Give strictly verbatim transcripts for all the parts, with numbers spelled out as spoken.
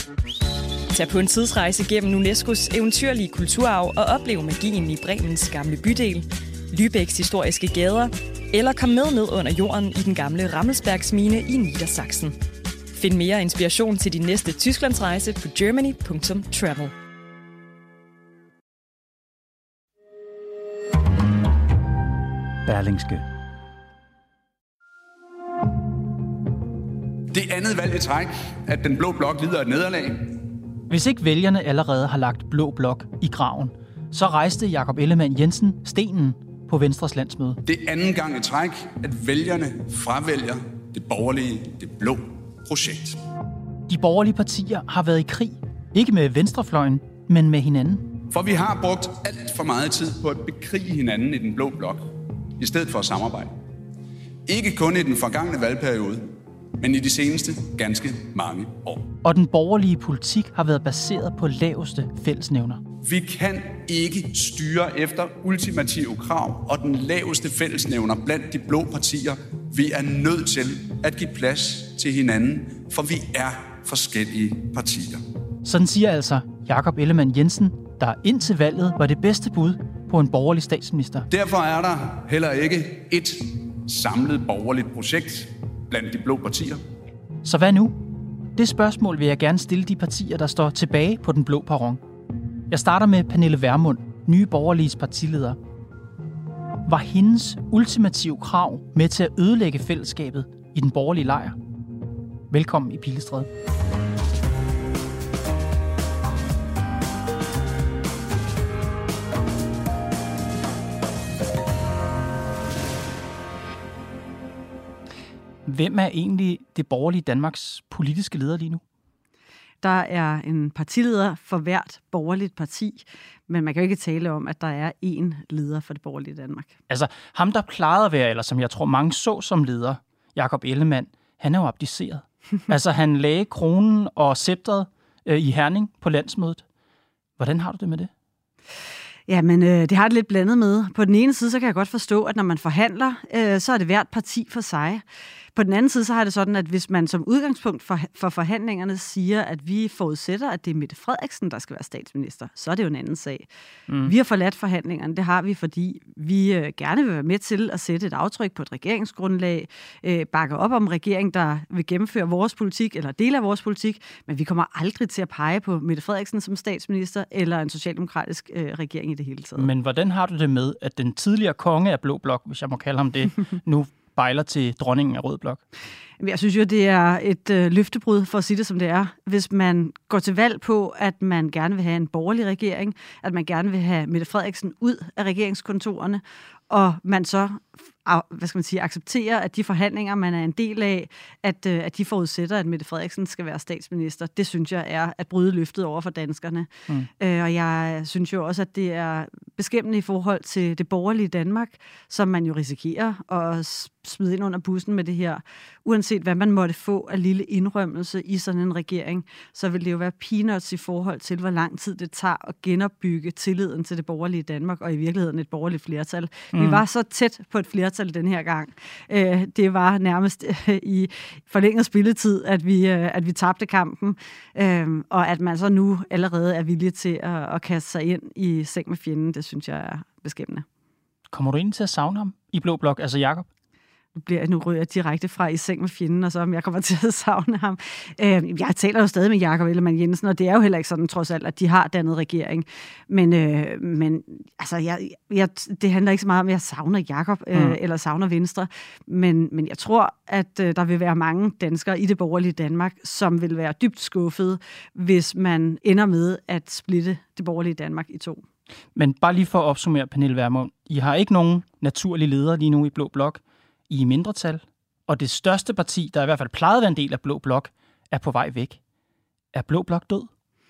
Tag på en tidsrejse gennem UNESCO's eventyrlige kulturarv og oplev magien i Bremens gamle bydel, Lübecks historiske gader, eller kom med ned under jorden i den gamle Rammelsbergsmine i Niedersachsen. Find mere inspiration til din næste Tysklandsrejse på germany punktum travel. Berlingske. Det andet valg i træk, at den blå blok lider et nederlag. Hvis ikke vælgerne allerede har lagt blå blok i graven, så rejste Jakob Ellemann-Jensen stenen på Venstres landsmøde. Det er anden gang i træk, at vælgerne fravælger det borgerlige, det blå projekt. De borgerlige partier har været i krig. Ikke med venstrefløjen, men med hinanden. For vi har brugt alt for meget tid på at bekrige hinanden i den blå blok, i stedet for at samarbejde. Ikke kun i den forgangne valgperiode, men i de seneste ganske mange år. Og den borgerlige politik har været baseret på laveste fællesnævner. Vi kan ikke styre efter ultimative krav og den laveste fællesnævner blandt de blå partier. Vi er nødt til at give plads til hinanden, for vi er forskellige partier. Sådan siger altså Jakob Ellemann-Jensen, der indtil valget var det bedste bud på en borgerlig statsminister. Derfor er der heller ikke et samlet borgerligt projekt blandt de blå partier. Så hvad nu? Det spørgsmål vil jeg gerne stille de partier, der står tilbage på den blå perron. Jeg starter med Pernille Vermund, Nye Borgerliges partileder. Var hendes ultimative krav med til at ødelægge fællesskabet i den borgerlige lejr? Velkommen i Pilestræde. Hvem er egentlig det borgerlige Danmarks politiske leder lige nu? Der er en partileder for hvert borgerligt parti, men man kan jo ikke tale om, at der er én leder for det borgerlige Danmark. Altså, ham der plejede at være, eller som jeg tror mange så som leder, Jakob Ellemann, han er jo abdiceret. Altså, han lagde kronen og sceptret øh, i Herning på landsmødet. Hvordan har du det med det? Ja, men øh, det har det lidt blandet med. På den ene side, så kan jeg godt forstå, at når man forhandler, øh, så er det hvert parti for sig. På den anden side, så har det sådan, at hvis man som udgangspunkt for, for forhandlingerne siger, at vi forudsætter, at det er Mette Frederiksen, der skal være statsminister, så er det jo en anden sag. Mm. Vi har forladt forhandlingerne, det har vi, fordi vi øh, gerne vil være med til at sætte et aftryk på et regeringsgrundlag, øh, bakke op om regeringen, der vil gennemføre vores politik, eller dele af vores politik, men vi kommer aldrig til at pege på Mette Frederiksen som statsminister, eller en socialdemokratisk øh, regering i det hele taget. Men hvordan har du det med, at den tidligere konge af Blå Blok, hvis jeg må kalde ham det, nu bejler til dronningen af Rød Blok? Jeg synes jo, det er et øh, løftebrud, for at sige det som det er. Hvis man går til valg på, at man gerne vil have en borgerlig regering, at man gerne vil have Mette Frederiksen ud af regeringskontorerne, og man så hvad skal man sige, accepterer, at de forhandlinger, man er en del af, at, at de forudsætter, at Mette Frederiksen skal være statsminister. Det synes jeg er at bryde løftet over for danskerne. Mm. Øh, og jeg synes jo også, at det er beskæmmende i forhold til det borgerlige Danmark, som man jo risikerer at smide ind under bussen med det her. Uanset hvad man måtte få af lille indrømmelse i sådan en regering, så vil det jo være peanuts i forhold til, hvor lang tid det tager at genopbygge tilliden til det borgerlige Danmark, og i virkeligheden et borgerligt flertal. Mm. Vi var så tæt på et flertal den her gang. Øh, det var nærmest øh, i forlænget spilletid, at vi, øh, at vi tabte kampen, øh, og at man så nu allerede er villig til at, at kaste sig ind i seng med fjenden, det synes jeg er beskæmmende. Kommer du ind til at savne ham i Blå Blok, altså Jakob? Nu bliver nu ryger jeg direkte fra i seng med fjenden, og så om jeg kommer til at savne ham. Øh, jeg taler jo stadig med Jakob Ellemann-Jensen, og det er jo heller ikke sådan, trods alt, at de har dannet regering. Men, øh, men altså, jeg, jeg, det handler ikke så meget om, at jeg savner Jakob øh, mm. eller savner Venstre. Men, men jeg tror, at øh, der vil være mange danskere i det borgerlige Danmark, som vil være dybt skuffede, hvis man ender med at splitte det borgerlige Danmark i to. Men bare lige for at opsummere, Pernille Vermund. I har ikke nogen naturlige ledere lige nu i Blå Blok. I mindretal, og det største parti, der i hvert fald plejede at være en del af Blå Blok, er på vej væk. Er Blå Blok død?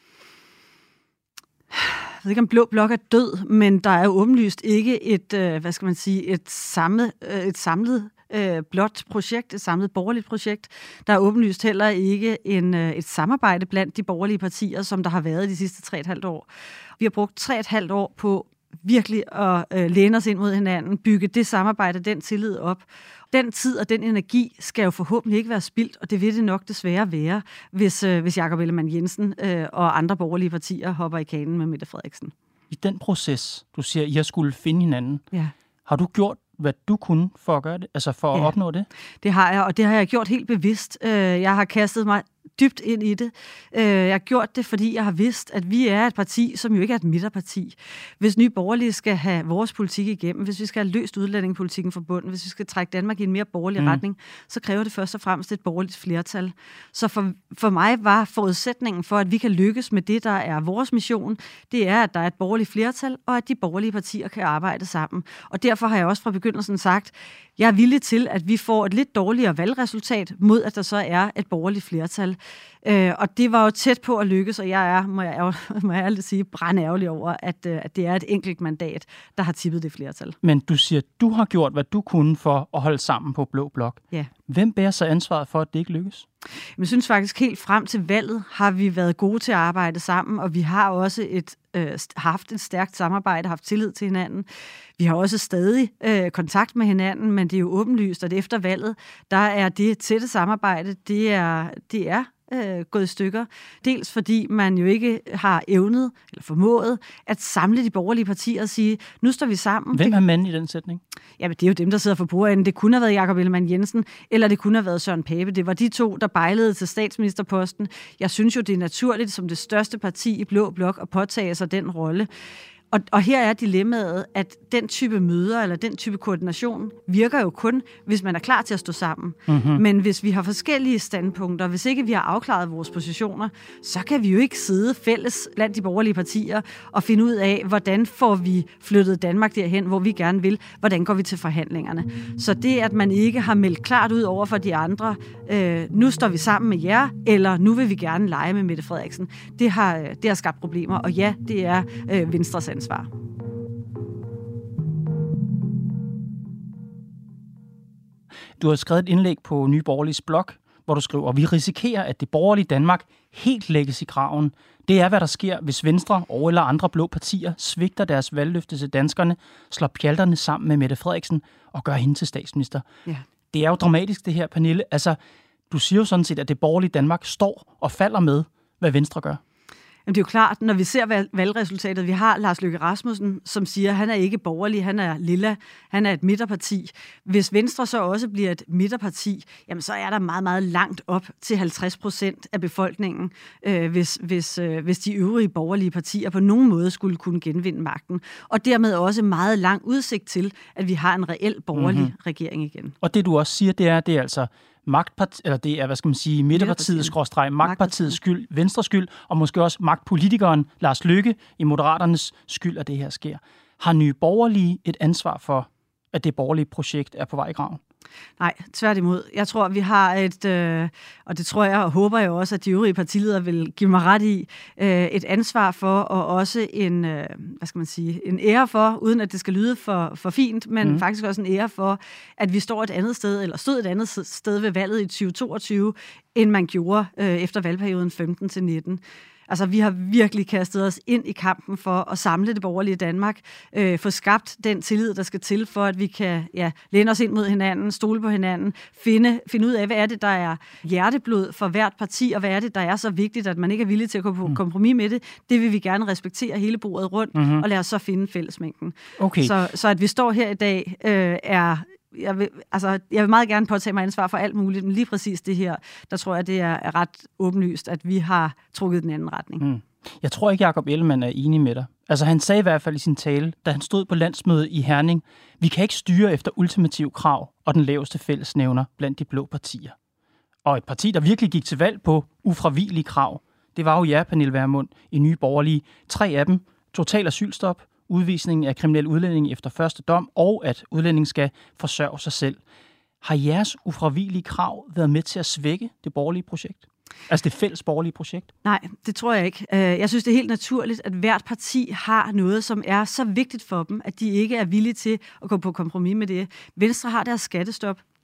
Jeg ved ikke, om Blå Blok er død, men der er jo åbenlyst ikke et, øh, hvad skal man sige, et samlet, øh, et samlet øh, blåt projekt, et samlet borgerligt projekt. Der er åbenlyst heller ikke en, øh, et samarbejde blandt de borgerlige partier, som der har været de sidste tre og et halvt år. Vi har brugt tre og et halvt år på virkelig at øh, læne os ind mod hinanden, bygge det samarbejde, den tillid op. Den tid og den energi skal jo forhåbentlig ikke være spildt, og det vil det nok desværre være, hvis, øh, hvis Jakob Ellemann-Jensen øh, og andre borgerlige partier hopper i kanen med Mette Frederiksen. I den proces, du siger, I har skulle finde hinanden, ja. Har du gjort, hvad du kunne for at gøre det, altså for at ja. opnå det? Det har jeg, og det har jeg gjort helt bevidst. Jeg har kastet mig dybt ind i det. Jeg har gjort det, fordi jeg har vidst, at vi er et parti, som jo ikke er et midterparti. Hvis Nye Borgerlige skal have vores politik igennem, hvis vi skal have løst udlændingepolitikken fra bunden, hvis vi skal trække Danmark i en mere borgerlig mm. retning, så kræver det først og fremmest et borgerligt flertal. Så for, for mig var forudsætningen for, at vi kan lykkes med det, der er vores mission, det er, at der er et borgerligt flertal, og at de borgerlige partier kan arbejde sammen. Og derfor har jeg også fra begyndelsen sagt, jeg er villig til, at vi får et lidt dårligere valgresultat, mod at der så er et borgerligt flertal. Øh, og det var jo tæt på at lykkes, og jeg er, må jeg, må jeg ærligt sige, brandærgerlig over, at, at det er et enkelt mandat, der har tippet det flertal. Men du siger, at du har gjort, hvad du kunne for at holde sammen på Blå Blok. Ja. Hvem bærer så ansvaret for, at det ikke lykkes? Jeg synes faktisk, helt frem til valget har vi været gode til at arbejde sammen, og vi har også et, øh, haft et stærkt samarbejde, haft tillid til hinanden. Vi har også stadig øh, kontakt med hinanden, men det er jo åbenlyst, at efter valget, der er det tætte samarbejde, det er, det er øh, gået i stykker. Dels fordi man jo ikke har evnet eller formået at samle de borgerlige partier og sige, nu står vi sammen. Hvem er manden i den sætning? Jamen, det er jo dem, der sidder for bordenden. Det kunne have været Jakob Ellemann-Jensen, eller det kunne have været Søren Pape. Det var de to, der bejlede til statsministerposten. Jeg synes jo, det er naturligt som det største parti i Blå Blok at påtage sig den rolle. Og, og her er dilemmaet, at den type møder eller den type koordination virker jo kun, hvis man er klar til at stå sammen. Mm-hmm. Men hvis vi har forskellige standpunkter, hvis ikke vi har afklaret vores positioner, så kan vi jo ikke sidde fælles blandt de borgerlige partier og finde ud af, hvordan får vi flyttet Danmark derhen, hvor vi gerne vil, hvordan går vi til forhandlingerne. Så det, at man ikke har meldt klart ud over for de andre, øh, nu står vi sammen med jer, eller nu vil vi gerne lege med Mette Frederiksen, det har, det har skabt problemer. Og ja, det er øh, Venstres ansvar. Du har skrevet et indlæg på Nye Borgerliges blog, hvor du skriver, vi risikerer, at det borgerlige Danmark helt lægges i graven. Det er, hvad der sker, hvis Venstre og eller andre blå partier svigter deres valgløfte til danskerne, slår pjalterne sammen med Mette Frederiksen og gør hende til statsminister. Ja. Det er jo dramatisk, det her, Pernille. Altså, du siger jo sådan set, at det borgerlige Danmark står og falder med, hvad Venstre gør. Jamen, det er jo klart, når vi ser valgresultatet, vi har Lars Løkke Rasmussen, som siger, at han er ikke borgerlig, han er lilla, han er et midterparti. Hvis Venstre så også bliver et midterparti, jamen så er der meget, meget langt op til halvtreds procent af befolkningen, øh, hvis, hvis, øh, hvis de øvrige borgerlige partier på nogen måde skulle kunne genvinde magten. Og dermed også meget lang udsigt til, at vi har en reel borgerlig mm-hmm. regering igen. Og det du også siger, det er, det er altså magtparti, eller det er, hvad skal man sige, midterpartiets skråstreg, magtpartiets skyld, Venstres skyld, og måske også magtpolitikeren Lars Løkke i Moderaternes skyld, at det her sker. Har Nye Borgerlige et ansvar for, at det borgerlige projekt er på vej i graven? Nej, tværtimod. Jeg tror, vi har et, øh, og det tror jeg og håber jeg også, at de øvrige partiledere vil give mig ret i, øh, et ansvar for, og også en, øh, hvad skal man sige, en ære for, uden at det skal lyde for, for fint, men mm. faktisk også en ære for, at vi står et andet sted, eller stod et andet sted ved valget i tyve toogtyve, end man gjorde øh, efter valgperioden femten til nitten. Altså, vi har virkelig kastet os ind i kampen for at samle det borgerlige Danmark, øh, få skabt den tillid, der skal til for, at vi kan ja, læne os ind mod hinanden, stole på hinanden, finde, finde ud af, hvad er det, der er hjerteblod for hvert parti, og hvad er det, der er så vigtigt, at man ikke er villig til at gå på kompromis med det. Det vil vi gerne respektere hele bordet rundt, mm-hmm. og lade os så finde fællesmængden. Okay. Så, så at vi står her i dag, øh, er... Jeg vil, altså, jeg vil meget gerne påtage mig ansvar for alt muligt, men lige præcis det her, der tror jeg, det er ret åbenlyst, at vi har trukket den anden retning. Mm. Jeg tror ikke, Jakob Ellemann er enig med dig. Altså, han sagde i hvert fald i sin tale, da han stod på landsmødet i Herning, vi kan ikke styre efter ultimative krav og den laveste fællesnævner blandt de blå partier. Og et parti, der virkelig gik til valg på ufravigelige krav, det var jo jer, Pernille Vermund, i Nye Borgerlige. Tre af dem, total asylstop, udvisning af kriminelle udlændinge efter første dom, og at udlændingen skal forsørge sig selv. Har jeres ufravigelige krav været med til at svække det borgerlige projekt? Altså det fælles borgerlige projekt? Nej, det tror jeg ikke. Jeg synes, det er helt naturligt, at hvert parti har noget, som er så vigtigt for dem, at de ikke er villige til at gå på kompromis med det. Venstre har deres skattestop.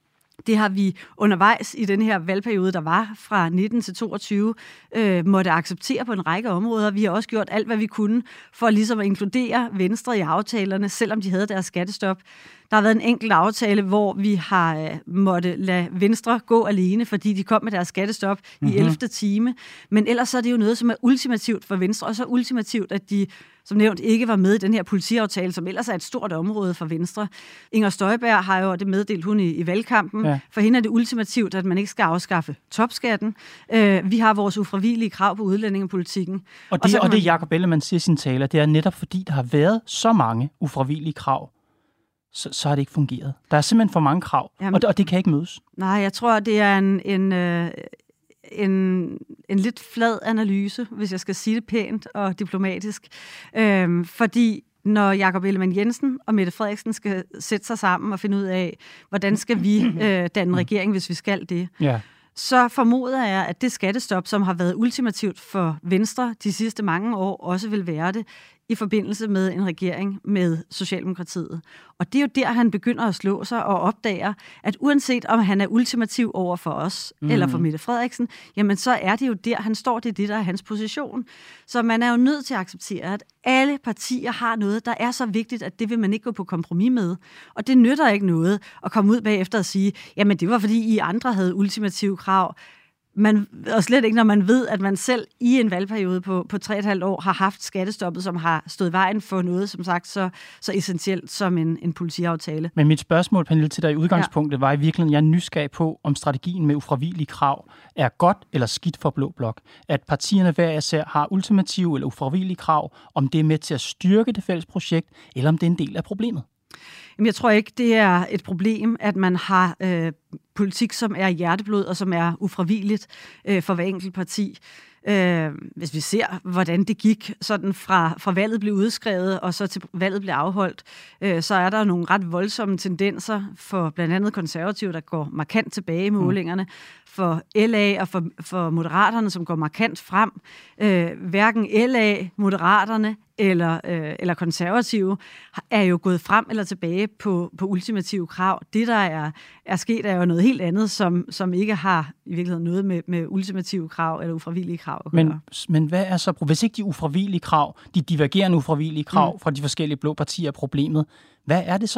Det har vi undervejs i den her valgperiode, der var fra nitten til toogtyve, øh, måtte acceptere på en række områder. Vi har også gjort alt, hvad vi kunne for ligesom at inkludere Venstre i aftalerne, selvom de havde deres skattestop. Der har været en enkelt aftale, hvor vi har øh, måtte lade Venstre gå alene, fordi de kom med deres skattestop mm-hmm. i ellevte time. Men ellers så er det jo noget, som er ultimativt for Venstre, og så ultimativt, at de som nævnt ikke var med i den her politiaftale, som ellers er et stort område for Venstre. Inger Støjberg har jo det meddelt hun i, i valgkampen. Ja. For hende er det ultimativt, at man ikke skal afskaffe topskatten. Øh, vi har vores ufravigelige krav på udlændingepolitikken. Og det, og, og det man... Jakob Ellemann siger i sin tale, det er netop fordi, der har været så mange ufravigelige krav, så, så har det ikke fungeret. Der er simpelthen for mange krav, Jamen, og, det, og det kan ikke mødes. Nej, jeg tror, det er en... en øh... En, en lidt flad analyse, hvis jeg skal sige det pænt og diplomatisk. Øhm, fordi når Jakob Ellemann-Jensen og Mette Frederiksen skal sætte sig sammen og finde ud af, hvordan skal vi øh, danne regering, hvis vi skal det, ja. så formoder jeg, at det skattestop, som har været ultimativt for Venstre de sidste mange år, også vil være det i forbindelse med en regering med Socialdemokratiet. Og det er jo der, han begynder at slå sig og opdager, at uanset om han er ultimativ over for os mm. eller for Mette Frederiksen, jamen så er det jo der, han står, det er det, der er hans position. Så man er jo nødt til at acceptere, at alle partier har noget, der er så vigtigt, at det vil man ikke gå på kompromis med. Og det nytter ikke noget at komme ud bagefter og sige, jamen det var fordi I andre havde ultimative krav. Man, og slet ikke, når man ved, at man selv i en valgperiode på, på tre og et halvt år har haft skattestoppet, som har stået vejen for noget, som sagt, så, så essentielt som en, en politiaftale. Men mit spørgsmål, Pernille, til dig i udgangspunktet, ja. var i virkeligheden, jeg er nysgerrig på, om strategien med ufravigelige krav er godt eller skidt for Blå Blok. At partierne hver især har ultimative eller ufravigelige krav, om det er med til at styrke det fælles projekt, eller om det er en del af problemet. Jamen, jeg tror ikke, det er et problem, at man har øh, politik, som er hjerteblod og som er ufravigeligt øh, for hver enkelt parti. Øh, hvis vi ser, hvordan det gik sådan fra, fra valget blev udskrevet og så til valget blev afholdt, øh, så er der nogle ret voldsomme tendenser for blandt andet konservative, der går markant tilbage i målingerne, mm. for L A og for, for Moderaterne, som går markant frem. Øh, hverken L A, Moderaterne eller, øh, eller konservative er jo gået frem eller tilbage på, på ultimative krav. Det, der er, er sket, er jo noget helt andet, som, som ikke har i virkeligheden noget med, med ultimative krav eller ufravigelige krav at gøre. Men, men hvad er så, hvis ikke de ufravigelige krav, de divergerende ufravigelige krav mm. fra de forskellige blå partier er problemet, hvad er det så?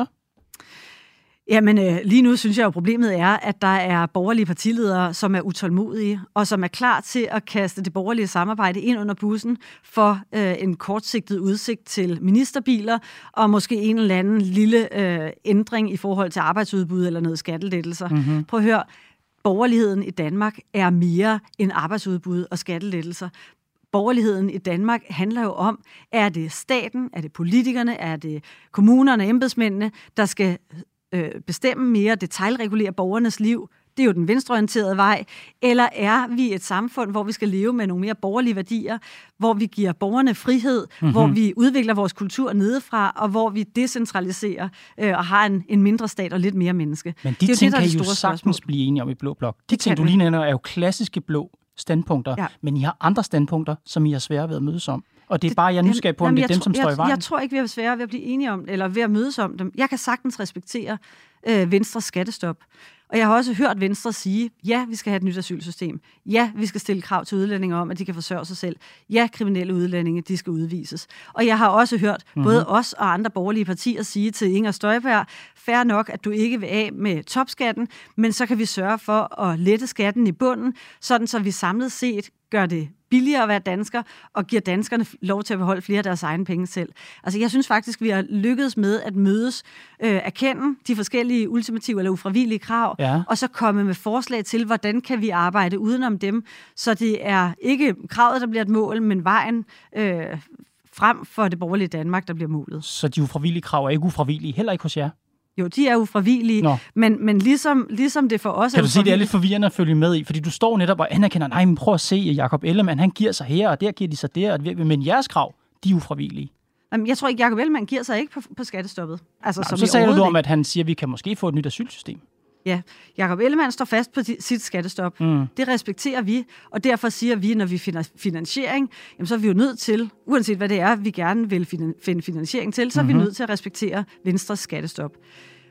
Jamen, øh, lige nu synes jeg jo, problemet er, at der er borgerlige partiledere, som er utålmodige, og som er klar til at kaste det borgerlige samarbejde ind under bussen for øh, en kortsigtet udsigt til ministerbiler, og måske en eller anden lille øh, ændring i forhold til arbejdsudbud eller noget skattelettelser. Mm-hmm. Prøv at høre, borgerligheden i Danmark er mere end arbejdsudbud og skattelettelser. Borgerligheden i Danmark handler jo om, er det staten, er det politikerne, er det kommunerne og embedsmændene, der skal bestemme mere, detailregulere borgernes liv, det er jo den venstreorienterede vej, eller er vi et samfund, hvor vi skal leve med nogle mere borgerlige værdier, hvor vi giver borgerne frihed, mm-hmm. hvor vi udvikler vores kultur nedefra, og hvor vi decentraliserer øh, og har en, en mindre stat og lidt mere menneske. Men de ting det, kan I jo sagtens spørgsmål. blive enige om i Blå Blok. De ting, du lige nævner, er jo klassiske blå standpunkter, ja. men I har andre standpunkter, som I har svære ved at mødes om. Og det er bare, jeg er nysgerrig på, om det er dem, som står i vejen. Jeg tror ikke, vi er svære ved at blive enige om, eller ved at mødes om dem. Jeg kan sagtens respektere øh, Venstres skattestop. Og jeg har også hørt Venstre sige, ja, vi skal have et nyt asylsystem. Ja, vi skal stille krav til udlændinge om, at de kan forsørge sig selv. Ja, kriminelle udlændinge, de skal udvises. Og jeg har også hørt mm-hmm. både os og andre borgerlige partier sige til Inger Støjberg, fair nok, at du ikke vil af med topskatten, men så kan vi sørge for at lette skatten i bunden, sådan så vi samlet set gør det billigere at være dansker, og giver danskerne lov til at beholde flere af deres egne penge selv. Altså, jeg synes faktisk, vi har lykkedes med at mødes, øh, erkende de forskellige ultimative eller ufravigelige krav, ja. og så komme med forslag til, hvordan kan vi arbejde udenom dem, så det er ikke kravet, der bliver et mål, men vejen øh, frem for det borgerlige Danmark, der bliver målet. Så de ufravigelige krav er ikke ufravigelige, heller ikke hos jer? Jo, de er ufravigelige, men, men ligesom, ligesom det for os kan er du sige, det er lidt forvirrende at følge med i, fordi du står netop og anerkender, nej, men prøv at se, Jakob Ellemann, han giver sig her, og der giver de sig der, og men jeres krav, de er ufravigelige. Jamen, jeg tror ikke, Jakob Ellemann giver sig ikke på, på skattestoppet. Altså, nej, som så sagde du om, at han siger, at vi kan måske få et nyt asylsystem. Ja, Jakob Ellemann står fast på sit skattestop. Mm. Det respekterer vi, og derfor siger vi, når vi finder finansiering, jamen, så er vi jo nødt til, uanset hvad det er, vi gerne vil finde finansiering til, så er mm-hmm. vi nødt til at respektere Venstres skattestop.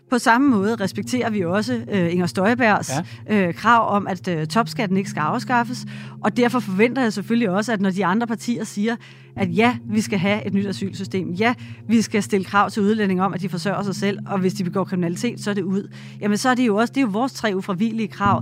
På samme måde respekterer vi også øh, Inger Støjbergs ja. øh, krav om, at øh, topskatten ikke skal afskaffes, og derfor forventer jeg selvfølgelig også, at når de andre partier siger, at ja, vi skal have et nyt asylsystem, ja, vi skal stille krav til udlændinge om, at de forsørger sig selv, og hvis de begår kriminalitet, så er det ud. Jamen så er det jo også, det er jo vores tre ufravigelige krav.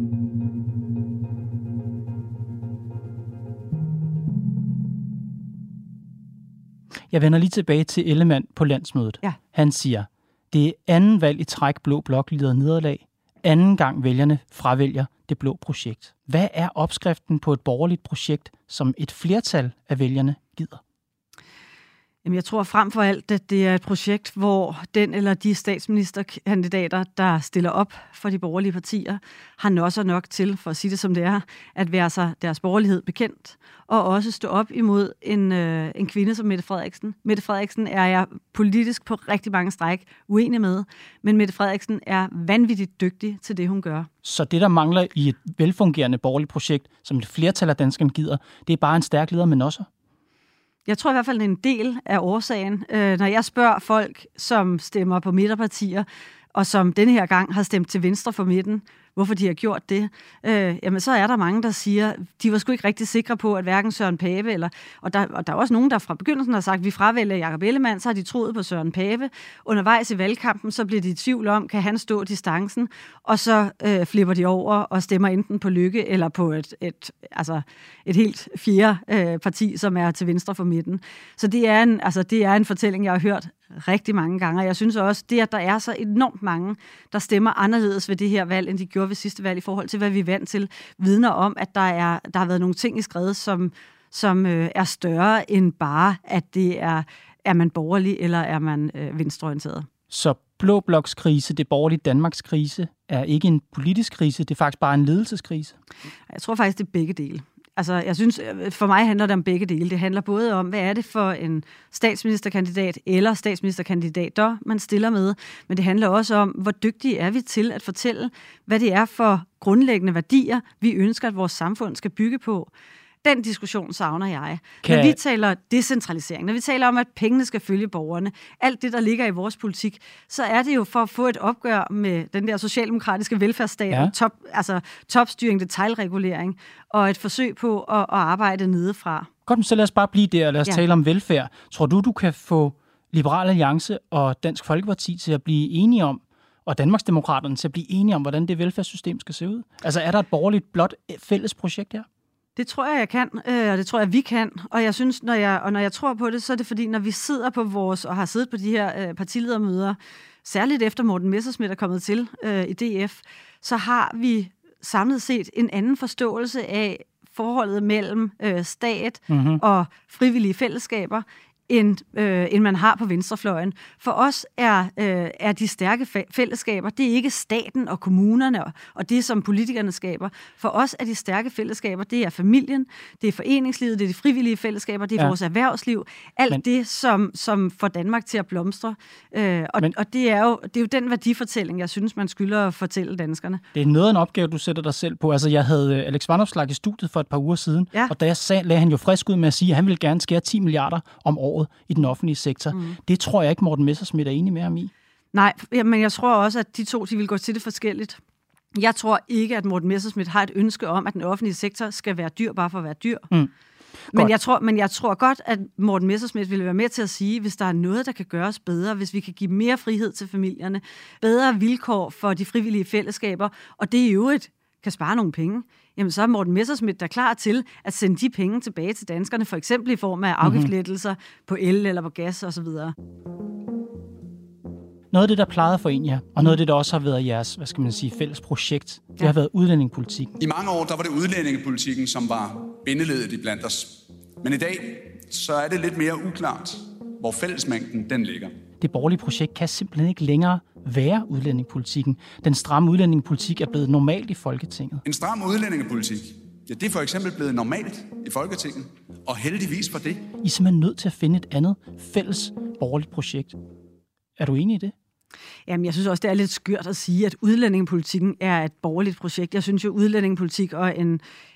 Jeg vender lige tilbage til Ellemann på landsmødet. Ja. Han siger, det er anden valg i træk, blå blok lider nederlag. Anden gang vælgerne fravælger det blå projekt. Hvad er opskriften på et borgerligt projekt, som et flertal af vælgerne gider? Jamen, jeg tror frem for alt, at det er et projekt, hvor den eller de statsministerkandidater, der stiller op for de borgerlige partier, har nosser nok til, for at sige det som det er, at være sig deres borgerlighed bekendt, og også stå op imod en, øh, en kvinde som Mette Frederiksen. Mette Frederiksen er jeg politisk på rigtig mange stræk uenig med, men Mette Frederiksen er vanvittigt dygtig til det, hun gør. Så det, der mangler i et velfungerende borgerligt projekt, som et flertal af danskerne gider, det er bare en stærk leder med nosser? Jeg tror i hvert fald, det er en del af årsagen. Øh, når jeg spørger folk, som stemmer på midterpartier, og som denne her gang har stemt til venstre for midten, hvorfor de har gjort det, øh, jamen så er der mange, der siger, de var sgu ikke rigtig sikre på, at hverken Søren Pape, eller, og, der, og der er også nogen, der fra begyndelsen har sagt, at vi fravælger Jakob Ellemann, så har de troet på Søren Pape. Undervejs i valgkampen, så bliver de i tvivl om, kan han stå distancen, og så øh, flipper de over og stemmer enten på Lykke, eller på et, et, altså et helt fjerde øh, parti, som er til venstre for midten. Så det er en, altså, det er en fortælling, jeg har hørt rigtig mange gange, og jeg synes også, det, at der er så enormt mange, der stemmer anderledes ved det her valg, end de gjorde ved sidste valg, i forhold til, hvad vi er vant til, vidner om, at der, er, der har været nogle ting i skredet, som, som øh, er større end bare, at det er, er man borgerlig, eller er man øh, venstreorienteret. Så blå bloks krise, det borgerlige Danmarks krise, er ikke en politisk krise, det er faktisk bare en ledelseskrise? Jeg tror faktisk, det er begge dele. Altså, jeg synes, for mig handler det om begge dele. Det handler både om, hvad er det for en statsministerkandidat eller statsministerkandidater, man stiller med, men det handler også om, hvor dygtige er vi til at fortælle, hvad det er for grundlæggende værdier, vi ønsker, at vores samfund skal bygge på. Den diskussion savner jeg. Kan... Når vi taler decentralisering, når vi taler om, at pengene skal følge borgerne, alt det, der ligger i vores politik, så er det jo for at få et opgør med den der socialdemokratiske velfærdsstat, ja. top, altså topstyring, detailregulering, og et forsøg på at, at arbejde nedefra. Godt, så lad os bare blive der, og lad os ja. tale om velfærd. Tror du, du kan få Liberal Alliance og Dansk Folkeparti til at blive enige om, og Danmarksdemokraterne til at blive enige om, hvordan det velfærdssystem skal se ud? Altså, er der et borgerligt blot fælles projekt her? Det tror jeg, jeg kan, og det tror jeg, vi kan. Og jeg synes, når jeg, og når jeg tror på det, så er det fordi, når vi sidder på vores, og har siddet på de her øh, partiledermøder, særligt efter Morten Messerschmidt er kommet til øh, i D F, så har vi samlet set en anden forståelse af forholdet mellem øh, stat mm-hmm. og frivillige fællesskaber, end, øh, end man har på venstrefløjen. For os er, øh, er de stærke fællesskaber, det er ikke staten og kommunerne og, og det, som politikerne skaber. For os er de stærke fællesskaber, det er familien, det er foreningslivet, det er de frivillige fællesskaber, det er ja. vores erhvervsliv. Alt men, det, som, som får Danmark til at blomstre. Øh, og men, og det, er jo, det er jo den værdifortælling, jeg synes, man skylder at fortælle danskerne. Det er noget af en opgave, du sætter dig selv på. Altså, jeg havde Alex Vanopslagh i studiet for et par uger siden, ja. og da jeg sagde, lagde han jo frisk ud med at sige, at han ville gerne skære ti milliarder om året i den offentlige sektor. Mm. Det tror jeg ikke, Morten Messerschmidt er enig med ham i. Nej, men jeg tror også, at de to de vil gå til det forskelligt. Jeg tror ikke, at Morten Messerschmidt har et ønske om, at den offentlige sektor skal være dyr bare for at være dyr. Mm. Men, jeg tror, men jeg tror godt, at Morten Messerschmidt ville være med til at sige, hvis der er noget, der kan gøres bedre, hvis vi kan give mere frihed til familierne, bedre vilkår for de frivillige fællesskaber, og det er jo et kan spare nogle penge, jamen så er Morten Messerschmidt der klar til at sende de penge tilbage til danskerne, for eksempel i form af afgiftslettelser mm-hmm. på el eller på gas osv. Noget af det, der plejede for en, ja, og noget af det, der også har været jeres, hvad skal man sige, fælles projekt, det ja. har været udlændingepolitikken. I mange år, der var det udlændingepolitikken, som var bindeledet i blandt os. Men i dag, så er det lidt mere uklart, hvor fællesmængden den ligger. Det borgerlige projekt kan simpelthen ikke længere være udlændingepolitikken. Den stramme udlændingepolitik er blevet normalt i Folketinget. En stram udlændingepolitik, ja, det er for eksempel blevet normalt i Folketinget, og heldigvis for det. I er simpelthen nødt til at finde et andet fælles borgerligt projekt. Er du enig i det? Jamen, jeg synes også, det er lidt skørt at sige, at udlændingepolitikken er et borgerligt projekt. Jeg synes jo, udlændingepolitik og en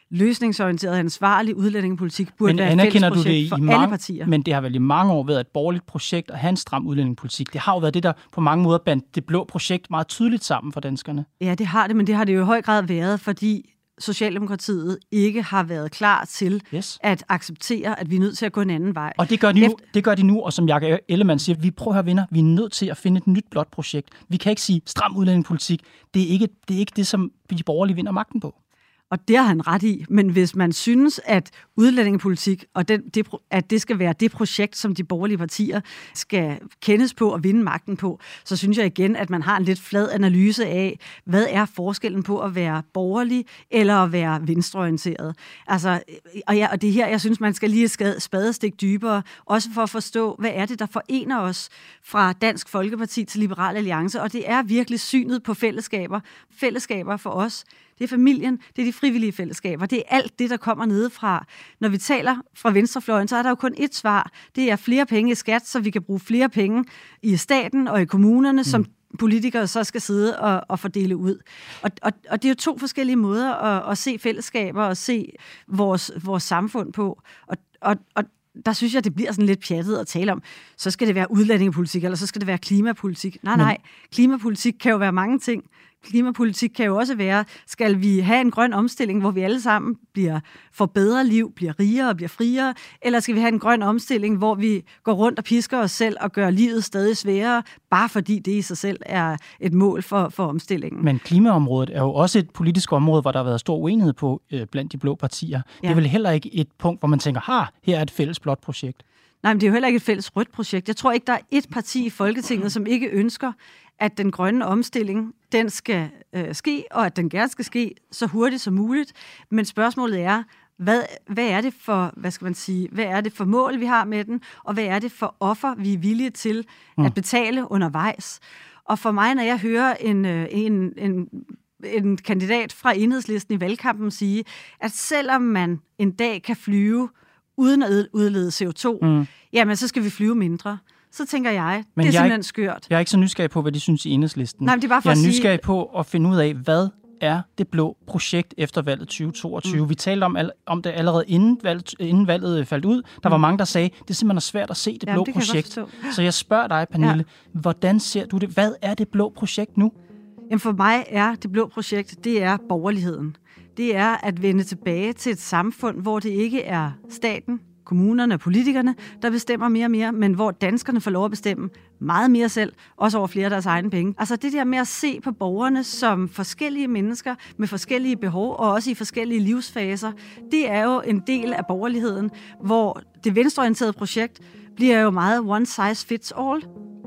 løsningsorienteret og ansvarlig udlændingepolitik burde men være et fælles projekt det for i alle mange, partier. Men det har vel i mange år været et borgerligt projekt at have en stram udlændingepolitik. Det har jo været det, der på mange måder bandt det blå projekt meget tydeligt sammen for danskerne. Ja, det har det, men det har det jo i høj grad været, fordi Socialdemokratiet ikke har været klar til yes. at acceptere, at vi er nødt til at gå en anden vej. Og det gør de nu, det gør de nu og som Jakob Ellemann siger, vi prøver at høre venner, vi er nødt til at finde et nyt blåt projekt. Vi kan ikke sige stram udlændingepolitik. Det er ikke det, er ikke det som de borgerlige vinder magten på. Og det har han ret i, men hvis man synes, at udlændingepolitik, og den, det, at det skal være det projekt, som de borgerlige partier skal kendes på og vinde magten på, så synes jeg igen, at man har en lidt flad analyse af, hvad er forskellen på at være borgerlig eller at være venstreorienteret. Altså, og, ja, og det her, jeg synes, man skal lige et spadestik dybere, også for at forstå, hvad er det, der forener os fra Dansk Folkeparti til Liberal Alliance, og det er virkelig synet på fællesskaber. Fællesskaber for os, det er familien, det er de frivillige fællesskaber, det er alt det, der kommer nedefra. Når vi taler fra venstrefløjen, så er der jo kun ét svar. Det er flere penge i skat, så vi kan bruge flere penge i staten og i kommunerne, mm. som politikere så skal sidde og, og fordele ud. Og, og, og det er jo to forskellige måder at, at se fællesskaber og se vores, vores samfund på. Og, og, og der synes jeg, det bliver sådan lidt pjattet at tale om, så skal det være udlændingepolitik, eller så skal det være klimapolitik. Nej, nej, klimapolitik kan jo være mange ting. Klimapolitik kan jo også være, skal vi have en grøn omstilling, hvor vi alle sammen bliver får bedre liv, bliver rigere og bliver friere, eller skal vi have en grøn omstilling, hvor vi går rundt og pisker os selv og gør livet stadig sværere, bare fordi det i sig selv er et mål for, for omstillingen. Men klimaområdet er jo også et politisk område, hvor der har været stor uenighed på øh, blandt de blå partier. Ja. Det er vel heller ikke et punkt, hvor man tænker, ha, her er et fælles blåt projekt. Nej, men det er jo heller ikke et fælles rødt projekt. Jeg tror ikke, der er et parti i Folketinget, som ikke ønsker, at den grønne omstilling, den skal øh, ske, og at den gerne skal ske så hurtigt som muligt. Men spørgsmålet er, hvad, hvad er det for, hvad skal man sige, hvad er det for mål, vi har med den, og hvad er det for offer, vi er villige til mm. at betale undervejs? Og for mig, når jeg hører en, en, en, en kandidat fra Enhedslisten i valgkampen sige, at selvom man en dag kan flyve uden at udlede C O to, mm. jamen så skal vi flyve mindre. Så tænker jeg, men det er jeg simpelthen ikke, skørt. Jeg er ikke så nysgerrig på, hvad de synes i Enhedslisten. Nej, men det er bare for jeg er at sige... nysgerrig på at finde ud af, hvad er det blå projekt efter valget tyve toogtyve. Mm. Vi talte om, om det allerede inden valget, inden valget faldt ud. Der mm. var mange, der sagde, det er simpelthen svært at se det Jamen, blå det projekt. Jeg så jeg spørger dig, Pernille, ja. hvordan ser du det? Hvad er det blå projekt nu? Jamen for mig er det blå projekt, det er borgerligheden. Det er at vende tilbage til et samfund, hvor det ikke er staten, kommunerne og politikerne, der bestemmer mere og mere, men hvor danskerne får lov at bestemme meget mere selv, også over flere af deres egne penge. Altså det der med at se på borgerne som forskellige mennesker med forskellige behov, og også i forskellige livsfaser, det er jo en del af borgerligheden, hvor det venstreorienterede projekt bliver jo meget one size fits all.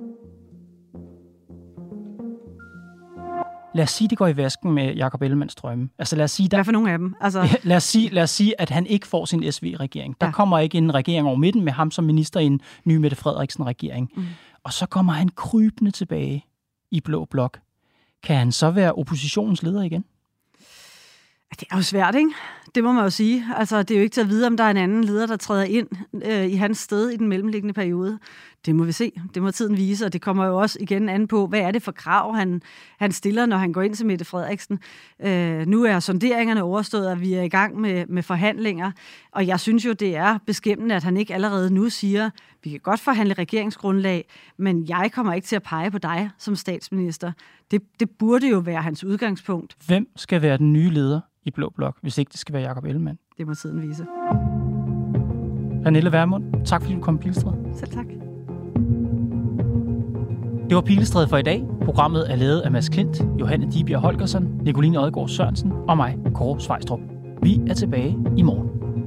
Lad os sige, det går i vasken med Jakob Ellemanns drømme. Altså lad os sige, der... Hvad for nogle af dem? Altså... lad, os sige, lad os sige, at han ikke får sin S V-regering. Der ja. kommer ikke en regering over midten med ham som minister i en ny Mette Frederiksen-regering. Mm. Og så kommer han krybende tilbage i blå blok. Kan han så være oppositionens leder igen? Det er jo svært, ikke? Det må man jo sige. Altså, det er jo ikke til at vide, om der er en anden leder, der træder ind øh, i hans sted i den mellemliggende periode. Det må vi se. Det må tiden vise, og det kommer jo også igen an på, hvad er det for krav, han, han stiller, når han går ind til Mette Frederiksen. Øh, nu er sonderingerne overstået, og vi er i gang med, med forhandlinger, og jeg synes jo, det er beskæmmende, at han ikke allerede nu siger, vi kan godt forhandle regeringsgrundlag, men jeg kommer ikke til at pege på dig som statsminister. Det, det burde jo være hans udgangspunkt. Hvem skal være den nye leder i blå blok, hvis ikke det skal være Jakob Ellemann? Det må tiden vise. Pernille Vermund, tak fordi du kom i Pilestræde. Selv tak. Det var Pilestræde for i dag. Programmet er lavet af Mads Klint, Johanne Dibjerg Holgersen, Nicoline Odgaard Sørensen og mig, Kåre Svejstrup. Vi er tilbage i morgen.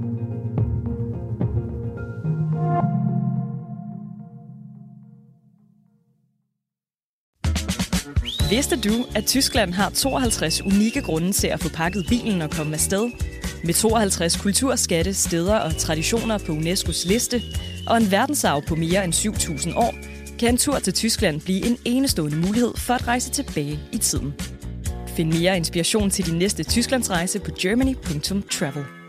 Vidste du, at Tyskland har tooghalvtreds unikke grunde til at få pakket bilen og komme afsted? Med tooghalvtreds kulturskatte, steder og traditioner på UNESCO's liste, og en verdensarv på mere end syv tusind år, kan en tur til Tyskland blive en enestående mulighed for at rejse tilbage i tiden. Find mere inspiration til din næste Tysklandsrejse på germany punktum travel.